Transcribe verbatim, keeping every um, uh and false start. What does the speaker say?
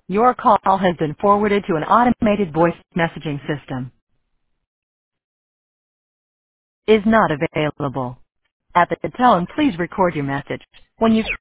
Your call has been forwarded to an automated voice messaging system. Is not available. At the tone, please record your message. When you